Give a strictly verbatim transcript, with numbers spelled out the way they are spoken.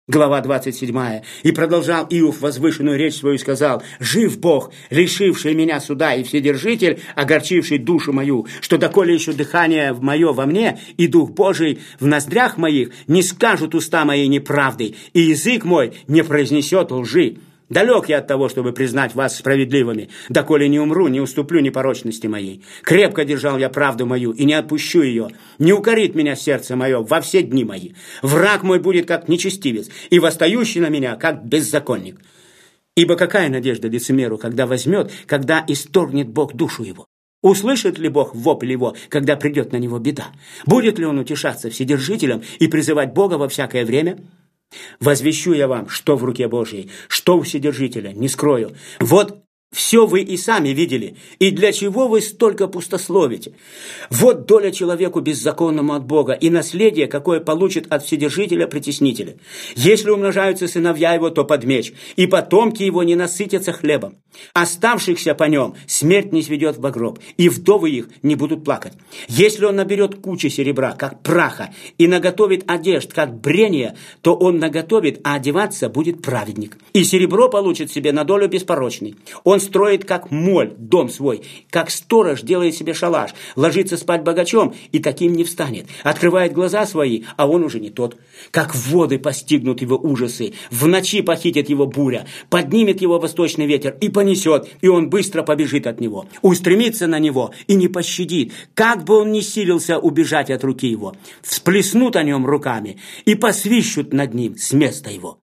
Глава двадцать седьмая. «И продолжал Иов возвышенную речь свою и сказал: жив Бог, лишивший меня суда, и Вседержитель, огорчивший душу мою, что доколе еще дыхание мое во мне, и Дух Божий в ноздрях моих, не скажут уста мои неправды, и язык мой не произнесет лжи. Далек я от того, чтобы признать вас справедливыми, доколе не умру, не уступлю непорочности моей. Крепко держал я правду мою и не отпущу ее. Не укорит меня сердце мое во все дни мои. Враг мой будет как нечестивец, и восстающий на меня как беззаконник. Ибо какая надежда лицемеру, когда возьмет, когда исторгнет Бог душу его? Услышит ли Бог вопль его, когда придет на него беда? Будет ли он утешаться Вседержителем и призывать Бога во всякое время? Возвещу я вам, что в руке Божьей, что у Вседержителя, не скрою. Вот все вы и сами видели, и для чего вы столько пустословите? Вот доля человеку беззаконному от Бога, и наследие, какое получит от Вседержителя-притеснителя. Если умножаются сыновья его, то под меч, и потомки его не насытятся хлебом. Оставшихся по нем смерть не сведет в гроб, и вдовы их не будут плакать. Если он наберет кучи серебра, как праха, и наготовит одежд, как брение, то он наготовит, а одеваться будет праведник. И серебро получит себе на долю беспорочный. Он строит, как моль, дом свой, как сторож делает себе шалаш, ложится спать богачом, и таким не встанет. Открывает глаза свои, а он уже не тот. Как воды постигнут его ужасы, в ночи похитит его буря, поднимет его восточный ветер и понесет, и он быстро побежит от него. Устремится на него и не пощадит, как бы он ни силился убежать от руки его. Всплеснут о нем руками и посвищут над ним с места его.